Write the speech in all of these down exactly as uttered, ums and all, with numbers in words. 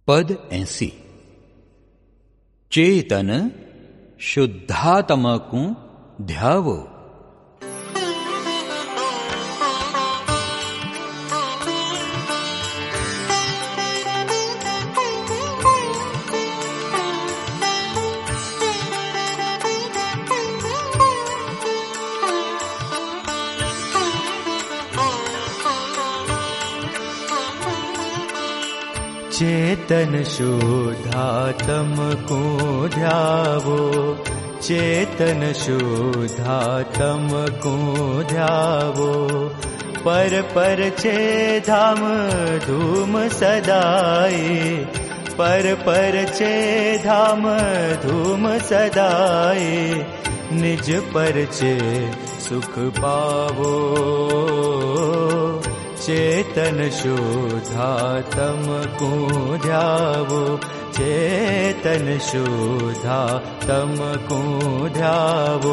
पद ऐसी। चेतन शुद्धात्मकु ध्यावो। चेतन शुद्धात्मको ध्यावो। चेतन शुद्धात्मको ध्यावो। पर पर चे धाम धूम सदाए। पर पर चे धाम धूम सदाए। निज पर चे सुख पावो। चेतन शुद्धात्मको ध्यावो। चेतन शुद्धात्मको ध्यावो।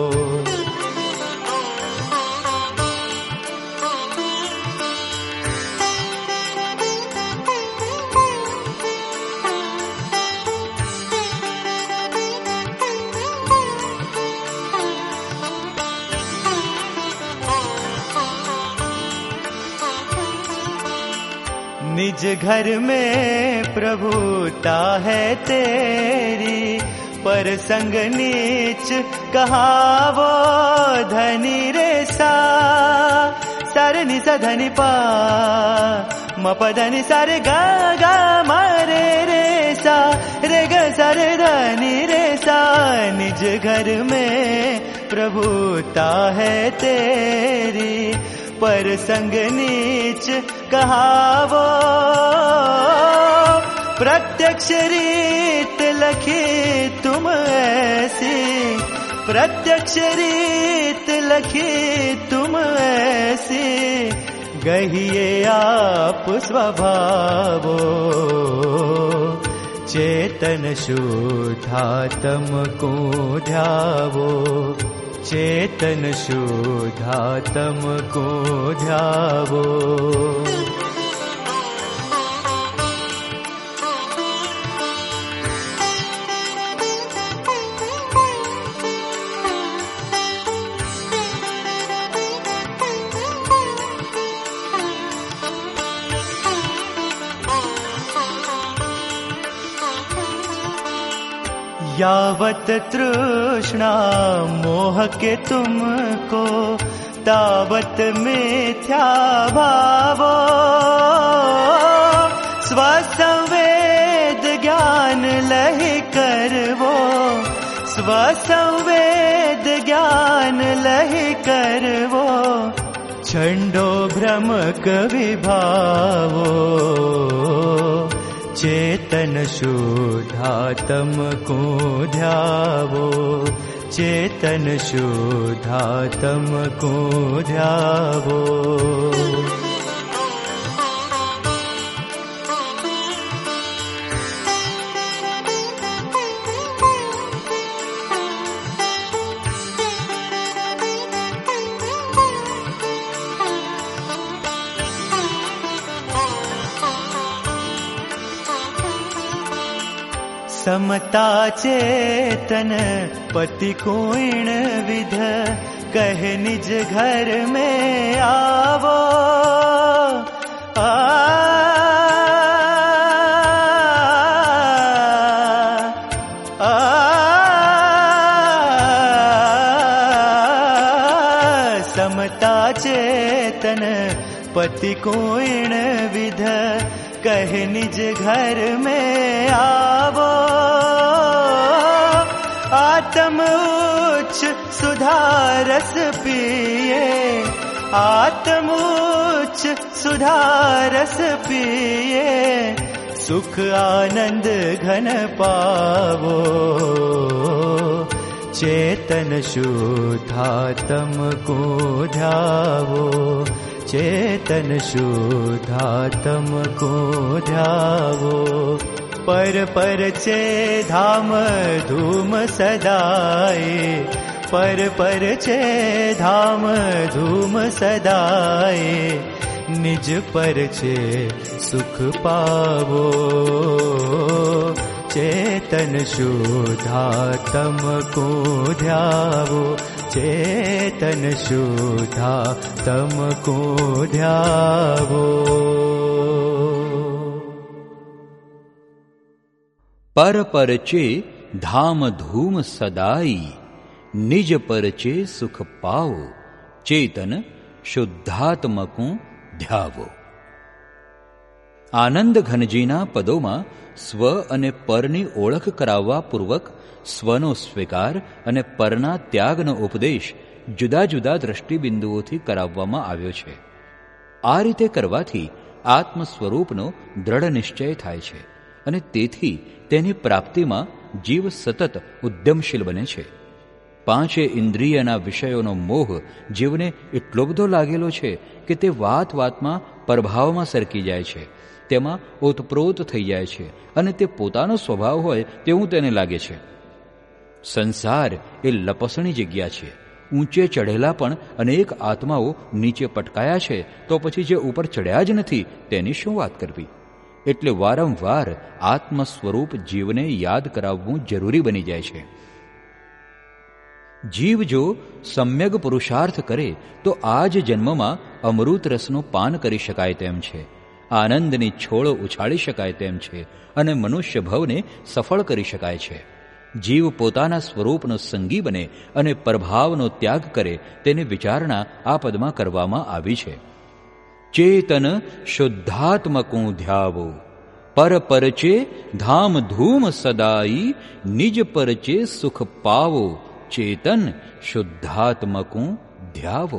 निज घर में प्रभुता है तेरी। पर संग नीच कहावो धनी रे सा। सर नि सा धनि पा म प धनि सा रे गा गा मा रे रे सा रे ग सा रे धनि रे सा। निज घर में प्रभुता है तेरी। पर संग नीच कहावो। प्रत्यक्ष रीत लखी तुम ऐसी। प्रत्यक्ष रीत लखी तुम ऐसी। गहिए आप स्वभावो। चेतन शुद्धात्मको ध्यावो। चेतन शुद्धात्मको ध्यावो। यावत तृष्णा मोह के तुमको। तावत मिथ्या भावो। स्वसंवेद ज्ञान लहि करवो। स्वसंवेद ज्ञान लहि करवो। छंडो भ्रमक विभावो। चेतन शुद्धात्मको ध्यावो। चेतन शुद्धात्मको ध्यावो। समता चेतन पति को इन विध। कहे निज घर में आवो। आ आ समता चेतन पति को इन विध। कहे निज घर में आवो। आत्म उच्च सुधारस पिए। आत्म उच्च सुधारस पिए। सुख आनंद घन पावो। चेतन शुद्धात्मको ध्यावो। चेतन शुद्धात्मको ध्यावो। पर पर चे धाम धूम सदाए। पर पर चे धाम धूम सदाए। निज पर चे सुख पावो। चेतन शुद्धात्म को ध्यावो, चेतन शुद्धात्म को ध्यावो। पर परचे धाम धूम सदाई, निज परचे सुख पाओ, चेतन શુદ્ધાત્મકું ધ્યાવો. આનંદ ઘનજીના પદોમાં સ્વ અને પરની ઓળખ કરાવવા પૂર્વક સ્વનો સ્વીકાર અને પરના ત્યાગનો ઉપદેશ જુદા જુદા દ્રષ્ટિબિંદુઓથી કરાવવામાં આવ્યો છે. આ રીતે કરવાથી આત્મ સ્વરૂપનો દ્રઢ નિશ્ચય થાય છે અને તેથી તેની પ્રાપ્તિમાં જીવ સતત ઉદ્યમશીલ બને છે. પાંચે ઇન્દ્રિયના વિષયોનો મોહ જીવને એટલો બધો લાગેલો છે કે તે વાત વાતમાં પરભાવમાં સરકી જાય છે, તેમાં ઓતપ્રોત થઈ જાય છે અને તે પોતાનો સ્વભાવ હોય તેવું તેને લાગે છે. સંસાર એ લપસણી જગ્યા છે. ઊંચે ચઢેલા પણ અનેક આત્માઓ નીચે પટકાયા છે, તો પછી જે ઉપર ચડ્યા જ નથી તેની શું વાત કરવી? એટલે વારંવાર આત્મ સ્વરૂપ જીવને યાદ કરાવવું જરૂરી બની જાય છે. જીવ જો સમ્યક પુરુષાર્થ કરે તો આ જ જન્મમાં અમૃત રસનું પાન કરી શકાય તેમ છે, આનંદની છોડ ઉછાળી શકાય તેમ છે અને મનુષ્ય ભવને સફળ કરી શકાય છે. જીવ પોતાના સ્વરૂપનો સંગી બને અને પ્રભાવનો ત્યાગ કરે તેની વિચારણા આ પદમાં કરવામાં આવી છે. ચેતન શુદ્ધાત્મકું ધ્યાવો, પર પરચે ધામ ધૂમ સદાઈ, નિજ પરચે સુખ પાવો, ચેતન શુદ્ધાત્મકું ધ્યાવો.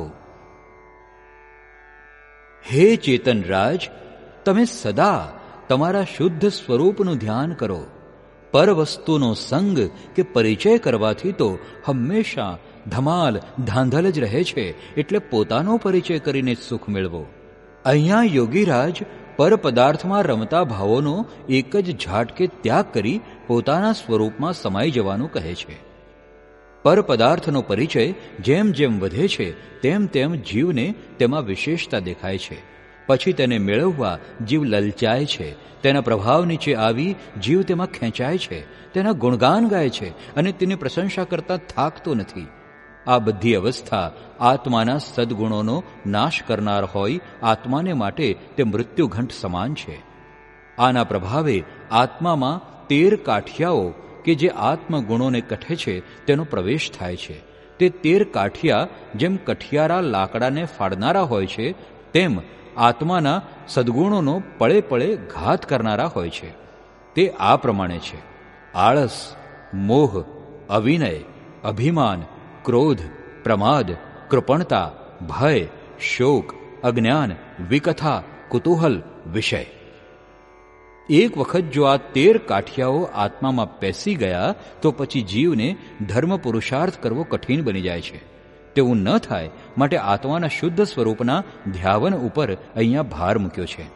હે ચેતન રાજ, તમે સદા તમારા શુદ્ધ સ્વરૂપનું ધ્યાન કરો. પર વસ્તુનો સંગ કે પરિચય કરવાથી તો હંમેશા ધમાલ ધાંધલ જ રહે છે, એટલે પોતાનો પરિચય કરીને સુખ મેળવો. અહીંયા યોગીરાજ પર પદાર્થમાં રમતા ભાવોનો એક જ ઝાટકે ત્યાગ કરી પોતાના સ્વરૂપમાં સમાઈ જવાનું કહે છે. પર પદાર્થનો પરિચય જેમ જેમ વધે છે તેમ તેમ જીવને તેમાં વિશેષતા દેખાય છે. પછી તેને મેળવવા જીવ લલચાય છે, તેના પ્રભાવ નીચે આવી જીવ તેમાં ખેંચાય છે, તેના ગુણગાન ગાય છે અને તેની પ્રશંસા કરતા થાકતો નથી. આ બધી અવસ્થા આત્માના સદગુણોનો નાશ કરનાર હોય આત્માને માટે તે મૃત્યુઘંટ સમાન છે. આના પ્રભાવે આત્મામાં તેર કાઠિયાઓ કે જે આત્મગુણોને કઠે છે તેનો પ્રવેશ થાય છે. તે તેર કાઠિયા જેમ કઠિયારા લાકડાને ફાડનારા હોય છે તેમ આત્માના સદગુણોનો પળે પળે ઘાત કરનારા હોય છે. તે આ પ્રમાણે છે: આળસ, મોહ, અવિનય, અભિમાન, ક્રોધ, પ્રમાદ, કૃપણતા, ભય, શોક, અજ્ઞાન, વિકથા, કુતૂહલ, વિષય. એક વખત જો આ તેર કાઠિયાઓ આત્મામાં પેસી ગયા તો પછી જીવને ધર્મ પુરુષાર્થ કરવો કઠિન બની જાય છે. તેવું ન થાય માટે આત્માના શુદ્ધ સ્વરૂપના ધ્યાવન ઉપર અહીંયા ભાર મૂક્યો છે.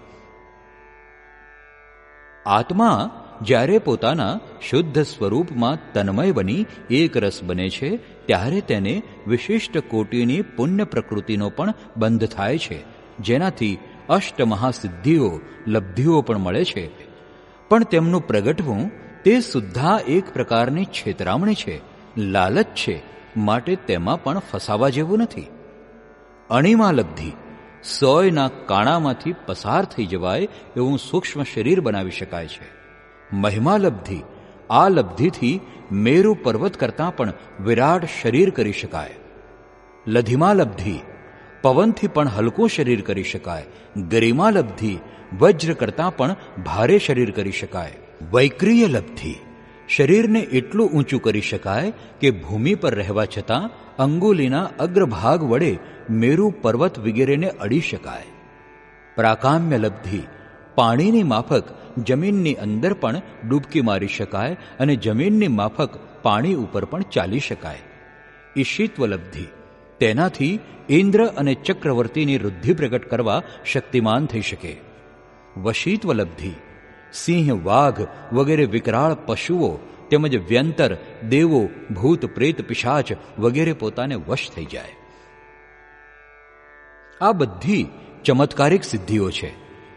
આત્મા જ્યારે પોતાના શુદ્ધ સ્વરૂપમાં તન્મય બની એક રસ બને છે ત્યારે તેને વિશિષ્ટ કોટીની પુણ્ય પ્રકૃતિનો પણ બંધ થાય છે, જેનાથી અષ્ટ મહાસિદ્ધિઓ લબ્ધિઓ પણ મળે છે. પણ તેમનું પ્રગટવું તે સુદ્ધા એક પ્રકારની છેતરામણી છે, લાલચ છે, માટે તેમાં પણ ફસાવા જેવું નથી. અણિમા લબ્ધિ, સોયના કાણામાંથી પસાર થઈ જવાય એવું સૂક્ષ્મ શરીર બનાવી શકાય છે. મહિમા લબ્ધિ, આ લબ્ધિથી મેરુ પર્વત કરતાં પણ વિરાટ શરીર કરી શકાય. લધિમા લબ્ધિ, પવનથી પણ હલકું શરીર કરી શકાય. ગરિમા લબ્ધિ, વજ્ર કરતાં પણ ભારે શરીર કરી શકાય. વૈક્રિય લબ્ધિ, શરીરને એટલું ઊંચું કરી શકાય કે ભૂમિ પર રહેવા છતાં અંગુલીના અગ્રભાગ વડે મેરુ પર્વત વગેરેને અડી શકાય. પ્રાકામ્ય લબ્ધિ, પાણીની માફક જમીનની અંદર પણ ડૂબકી મારી શકાય અને જમીનની માફક પાણી ઉપર પણ ચાલી શકાય. ઈશિત્વ લબ્ધિ, તેનાથી ઇન્દ્ર અને ચક્રવર્તીની વૃદ્ધિ પ્રગટ કરવા શક્તિમાન થઈ શકે. વશીત્વ લબ્ધિ, સિંહ, વાઘ વગેરે વિકરાળ પશુઓ તેમજ વ્યંતર, દેવો, ભૂત, પ્રેત, પિશાચ વગેરે પોતાને વશ થઈ જાય. આ બધી ચમત્કારિક સિદ્ધિઓ છે.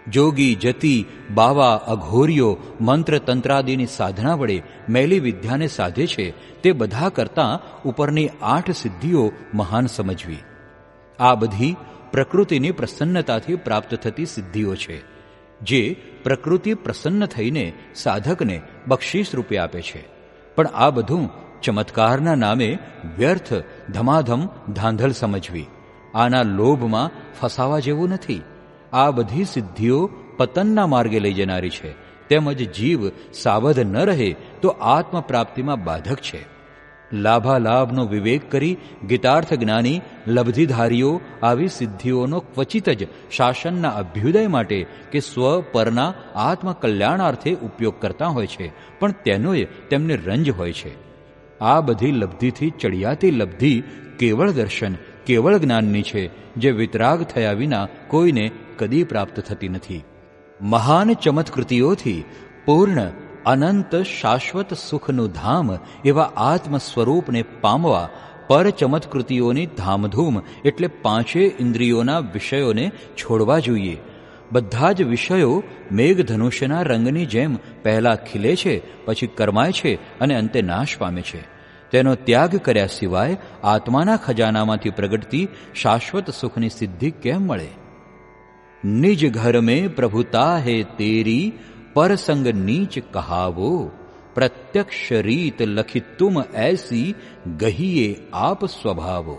જોગી, જતી, બાવા, અઘોરીઓ મંત્ર તંત્રાદિની સાધના વડે મેલી વિદ્યાને સાધે છે તે બધા કરતાં ઉપરની આઠ સિદ્ધિઓ મહાન સમજવી. આ બધી પ્રકૃતિની પ્રસન્નતાથી પ્રાપ્ત થતી સિદ્ધિઓ છે, જે પ્રકૃતિ પ્રસન્ન થઈને સાધકને બક્ષિસ રૂપે આપે છે. પણ આ બધું ચમત્કારના નામે વ્યર્થ ધમાધમ ધાંધલ સમજવી. આના લોભમાં ફસાવા જેવું નથી. આ બધી સિદ્ધિઓ પતનના માર્ગે લઈ જનારી છે, તેમજ જીવ સાવધ ન રહે તો આત્મપ્રાપ્તિમાં બાધક છે. લાભાલાભનો વિવેક કરી ગીતાર્થ જ્ઞાની લબ્ધિધારીઓ આવી સિદ્ધિઓનો ક્વચિત જ શાસનના અભ્યુદય માટે કે સ્વ પરના આત્મકલ્યાણાર્થે ઉપયોગ કરતા હોય છે, પણ તેનોય તેમને રંજ હોય છે. આ બધી લબ્ધિથી ચડિયાતી લબ્ધિ કેવળ દર્શન, કેવળ જ્ઞાનની છે, જે વિતરાગ થયા વિના કોઈને કદી પ્રાપ્ત થતી નથી. મહાન ચમત્કૃતિઓથી પૂર્ણ અનંત શાશ્વત સુખનું ધામ એવા આત્મ સ્વરૂપને પામવા પર ચમત્કૃતિઓની ધામધૂમ એટલે પાંચે ઇન્દ્રિયોના વિષયોને છોડવા જોઈએ. બધા જ વિષયો મેઘધનુષ્યના રંગની જેમ પહેલા ખીલે છે, પછી કરમાય છે અને અંતે નાશ પામે છે. તેનો ત્યાગ કર્યા સિવાય આત્માના ખજાનામાંથી પ્રગટતી શાશ્વત સુખની સિદ્ધિ કેમ મળે? નિજ ઘર મેં પ્રભુતા હે તેરી પરસંગ નીચ કહાવો, પ્રત્યક્ષ રીત લખી તુમ એસી ગહીએ આપ સ્વભાવો.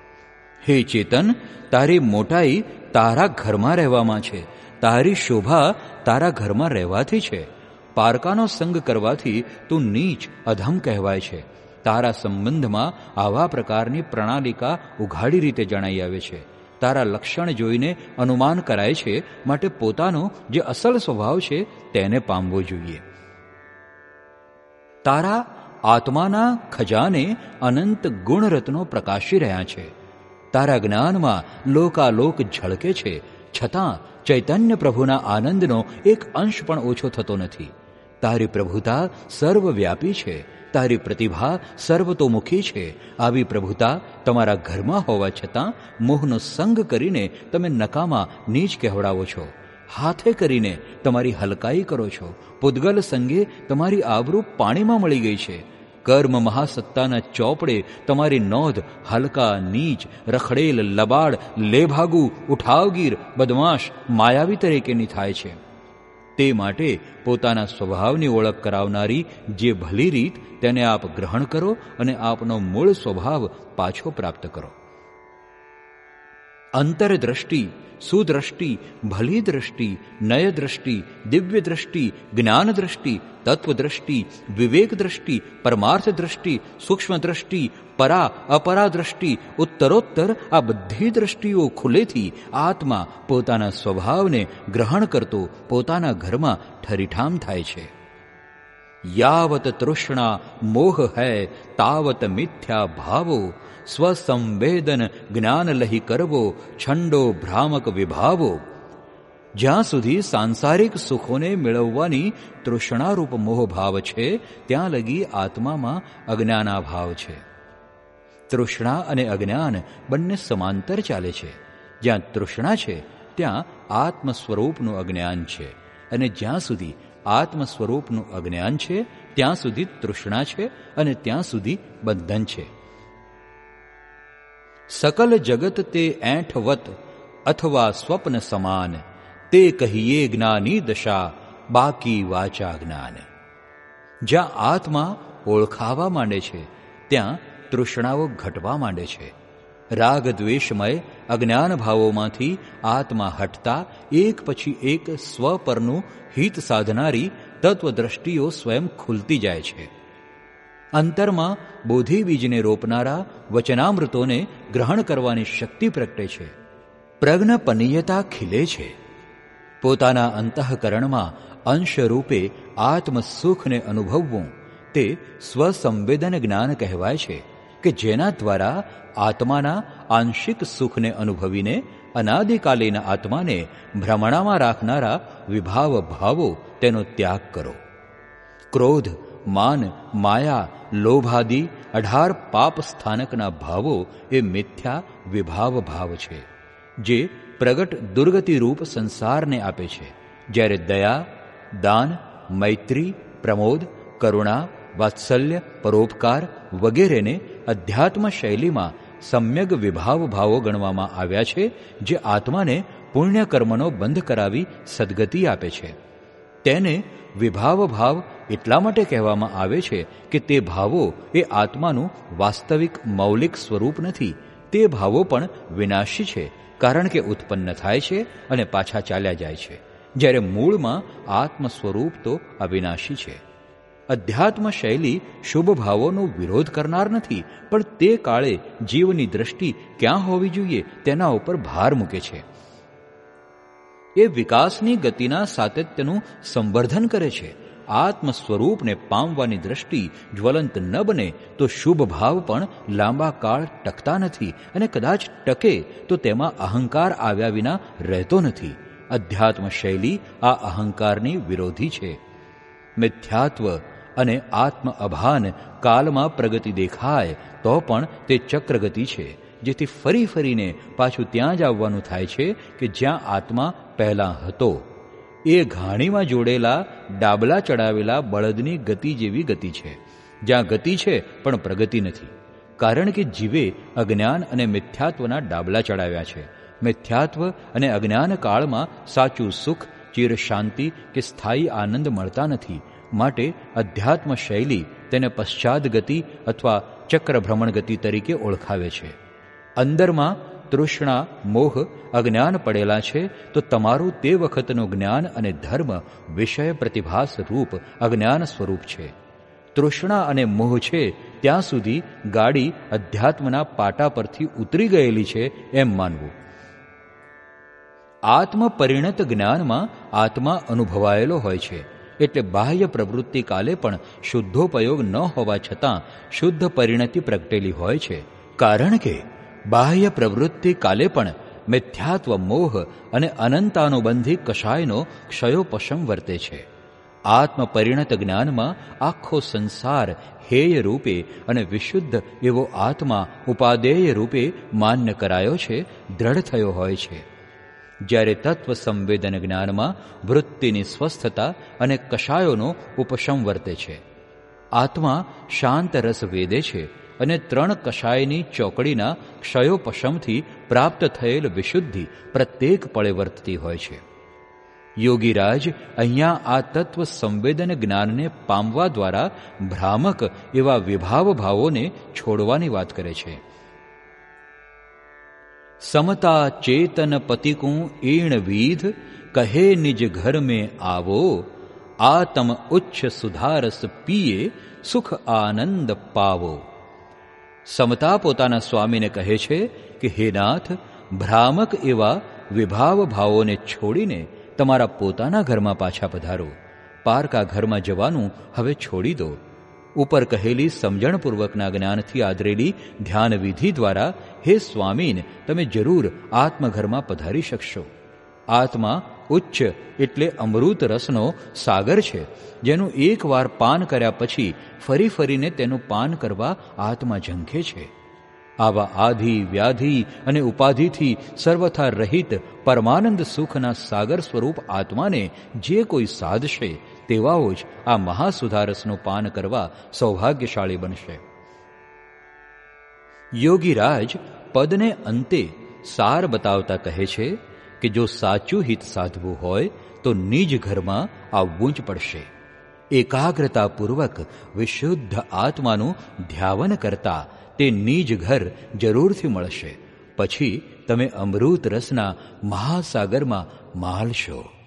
હે ચેતન, તારી મોટાઈ તારા ઘરમાં રહેવામાં છે, તારી શોભા તારા ઘરમાં રહેવાથી છે. પારકાનો સંગ કરવાથી તું નીચ અધમ કહેવાય છે. તારા સંબંધમાં આવા પ્રકારની પ્રણાલિકા ઉઘાડી રીતે જણાઈ આવે છે. તારા લક્ષણ જોઈને અનુમાન કરાય છે, માટે પોતાનો જે અસલ સ્વભાવ છે તેને પામવો જોઈએ. તારા આત્માના ખજાને અનંત ગુણરત્નો પ્રકાશી રહ્યા છે. તારા જ્ઞાનમાં લોકાલોક ઝળકે છે, છતાં ચૈતન્ય પ્રભુના આનંદનો એક અંશ પણ ઓછો થતો નથી. તારી પ્રભુતા સર્વવ્યાપી છે, તારી પ્રતિભા સર્વતોમુખી છે. આવી પ્રભુતા તમારા ઘરમાં હોવા છતાં મોહનો સંગ કરીને તમે નકામા નીચ કહેવડાવો છો. હાથે કરીને તમારી હલકાઈ કરો છો. પૂદગલ સંગે તમારી આબરૂ પાણીમાં મળી ગઈ છે. કર્મ મહાસત્તાના ચોપડે તમારી નોંધ હલકા, નીચ, રખડેલ, લબાડ, લેભાગુ, ઉઠાવગીર, બદમાશ, માયાવી તરીકેની થાય છે. તે માટે પોતાના સ્વભાવની ઓળખ કરાવનારી જે ભલી રીત તેને આપ ગ્રહણ કરો અને આપનો મૂળ સ્વભાવ પાછો પ્રાપ્ત કરો. અંતરદ્રષ્ટિ, સુદ્રષ્ટિ, ભલી દ્રષ્ટિ, નય દ્રષ્ટિ, દિવ્ય દ્રષ્ટિ, જ્ઞાન દ્રષ્ટિ, તત્વદ્રષ્ટિ, વિવેક દ્રષ્ટિ, પરમાર્થ દ્રષ્ટિ, સૂક્ષ્મ દ્રષ્ટિ, પરા અપરા દ્રષ્ટિ, ઉત્તરોત્તર આ બધી દ્રષ્ટિઓ ખુલેથી આત્મા પોતાના સ્વભાવને ગ્રહણ કરતો પોતાના ઘરમાં ઠરીઠામ થાય છે. યાવત તૃષ્ણા મોહ હૈ તાવત મિથ્યા ભાવો, સ્વસંવેદન જ્ઞાન લહી કરવો, છંડો ભ્રામક વિભાવો. જ્યાં સુધી સાંસારિક સુખોને મેળવવાની તૃષ્ણારૂપ મોહભાવ છે, ત્યાં લગી આત્મામાં અજ્ઞાનાભાવ છે. તૃષ્ણા અને અજ્ઞાન બંને સમાંતર ચાલે છે. જ્યાં તૃષ્ણા છે ત્યાં આત્મ સ્વરૂપનું અજ્ઞાન છે, અને જ્યાં સુધી આત્મ સ્વરૂપનું અજ્ઞાન છે ત્યાં સુધી તૃષ્ણા છે, અને ત્યાં સુધી બંધન છે. સકલ જગત તે એંઠવત અથવા સ્વપ્ન સમાન, તે કહીએ જ્ઞાની દશા બાકી વાચા જ્ઞાન. જ્યાં આત્મા ઓળખાવા માંડે છે ત્યાં તૃષ્ણાઓ ઘટવા માંડે છે. રાગ દ્વેષમય અજ્ઞાન ભાવોમાંથી આત્મા હટતા એક પછી એક સ્વ પરનું હિત સાધનારી તત્વદ્રષ્ટિઓ સ્વયં ખુલતી જાય છે. અંતરમાં બોધિ બીજને રોપનારા વચનામૃતોને ગ્રહણ કરવાની શક્તિ પ્રગટે છે. પ્રજ્ઞપનીયતા ખીલે છે. પોતાના અંતઃકરણમાં અંશરૂપે આત્મ સુખને અનુભવવું તે સ્વસંવેદન જ્ઞાન કહેવાય છે, કે જેના દ્વારા આત્માના આંશિક સુખને અનુભવીને અનાદિકાલીન આત્માને ભ્રમણામાં રાખનારા વિભાવ ભાવો તેનો ત્યાગ કરો. ક્રોધ, માન, માયા, લોભાદિ અઢાર પાપ સ્થાનકના ભાવો એ મિથ્યા વિભાવ ભાવ છે, જે પ્રગટ દુર્ગતિરૂપ સંસારને આપે છે, જ્યારે દયા, દાન, મૈત્રી, પ્રમોદ, કરુણા, વાત્સલ્ય, પરોપકાર વગેરેને અધ્યાત્મ શૈલીમાં સમ્યક વિભાવ ભાવો ગણવામાં આવ્યા છે, જે આત્માને પુણ્ય કર્મનો બંધ કરાવી સદગતિ આપે છે. તેને વિભાવ ભાવ એટલા માટે કહેવામાં આવે છે કે તે ભાવો એ આત્માનું વાસ્તવિક મૌલિક સ્વરૂપ નથી. તે ભાવો પણ વિનાશી છે, કારણ કે ઉત્પન્ન થાય છે અને પાછા ચાલ્યા જાય છે, જ્યારે મૂળમાં આત્મ સ્વરૂપ તો અવિનાશી છે. અધ્યાત્મ શૈલી શુભ ભાવોનો વિરોધ કરનાર નથી, પણ તે કાળે જીવની દ્રષ્ટિ ક્યાં હોવી જોઈએ તેના ઉપર ભાર મૂકે છે. એ વિકાસની ગતિના સાતત્યનું સંવર્ધન કરે છે. આત્મ સ્વરૂપને પામવાની દ્રષ્ટિ જ્વલંત ન બને તો શુભ ભાવ પણ લાંબા કાળ ટકતા નથી, અને કદાચ ટકે તો તેમાં અહંકાર આવ્યા વિના રહેતો નથી. અધ્યાત્મ શૈલી આ અહંકારની વિરોધી છે. મિથ્યાત્વ અને આત્મ અભાન કાલમાં પ્રગતિ દેખાય તો પણ તે ચક્રગતિ છે, જેથી ફરી ફરીને પાછું ત્યાં જ આવવાનું થાય છે કે જ્યાં આત્મા પહેલાં હતો. એ ઘાણીમાં જોડેલા ડાબલા ચડાવેલા બળદની ગતિ જેવી ગતિ છે, જ્યાં ગતિ છે પણ પ્રગતિ નથી, કારણ કે જીવે અજ્ઞાન અને મિથ્યાત્વના ડાબલા ચડાવ્યા છે. મિથ્યાત્વ અને અજ્ઞાન કાળમાં સાચું સુખ, ચિર શાંતિ કે સ્થાયી આનંદ મળતા નથી. માટે અધ્યાત્મ શૈલી તેને પશ્ચાદ ગતિ અથવા ચક્રભ્રમણ ગતિ તરીકે ઓળખાવે છે. અંદરમાં તૃષ્ણા, મોહ, અજ્ઞાન પડેલા છે તો તમારું તે વખતનું જ્ઞાન અને ધર્મ વિષય પ્રતિભાસ રૂપ અજ્ઞાન સ્વરૂપ છે. તૃષ્ણા અને મોહ છે ત્યાં સુધી ગાડી અધ્યાત્મના પાટા પરથી ઉતરી ગયેલી છે એમ માનવું. આત્મ પરિણત જ્ઞાનમાં આત્મા અનુભવાયેલો હોય છે, એટલે બાહ્ય પ્રવૃત્તિ કાલે પણ શુદ્ધોપયોગ ન હોવા છતાં શુદ્ધ પરિણતિ પ્રગટેલી હોય છે, કારણ કે બાહ્ય પ્રવૃત્તિ કાલે પણ મિથ્યાત્વ, મોહ અને અનંતાનુબંધી કષાયનો ક્ષયોપશમ વર્તે છે. આત્મ પરિણત જ્ઞાનમાં આખો સંસાર હેય રૂપે અને વિશુદ્ધ એવો આત્મા ઉપાદેય રૂપે માન્ય કરાયો છે, દ્રઢ થયો હોય છે. જ્યારે તત્વ સંવેદન જ્ઞાનમાં વૃત્તિની સ્વસ્થતા અને કષાયોનો ઉપશમ વર્તે છે. આત્મા શાંત રસ વેદે છે અને ત્રણ કષાયની ચોકડીના ક્ષયોપશમથી પ્રાપ્ત થયેલ વિશુદ્ધિ પ્રત્યેક પળે વર્તતી હોય છે. યોગીરાજ અહીંયા આ તત્વ સંવેદન જ્ઞાનને પામવા દ્વારા ભ્રામક એવા વિભાવ ભાવોને છોડવાની વાત કરે છે. સમતા ચેતન પતિકું ઈણ વિધ કહે નિજ ઘર મેં આવો, આતમ ઉચ્ચ સુધારસ પીએ સુખ આનંદ પાવો. સમતા પોતાના સ્વામીને કહે છે કે હે નાથ, ભ્રામક એવા વિભાવ ભાવોને છોડીને તમારા પોતાના ઘરમાં પાછા પધારો. પારકા ઘરમાં જવાનું હવે છોડી દો. ઉપર કહેલી સમજણપૂર્વકના જ્ઞાનથી આદરેલી ધ્યાન વિધિ દ્વારા હે સ્વામીન, તમે જરૂર આત્મઘરમાં પધારી શકશો. આત્મા ઉચ્ચ એટલે અમૃત રસનો સાગર છે, જેનું એકવાર પાન કર્યા પછી ફરી ફરીને તેનું પાન કરવા આત્મા ઝંખે છે. આવા આધિ, વ્યાધિ અને ઉપાધિથી સર્વથા રહિત પરમાનંદ સુખના સાગર સ્વરૂપ આત્માને જે કોઈ સાધશે તેવાઓ જ આ મહાસુધારસનું પાન કરવા સૌભાગ્યશાળી બનશે. યોગીરાજ પદને અંતે સાર બતાવતા કહે છે કે જો સાચું હિત સાધવું હોય તો નિજ ઘરમાં આવવું જ પડશે. એકાગ્રતાપૂર્વક વિશુદ્ધ આત્માનું ધ્યાન કરતા તે નિજ ઘર જરૂરથી મળશે. પછી તમે અમૃત રસના મહાસાગરમાં માલશો.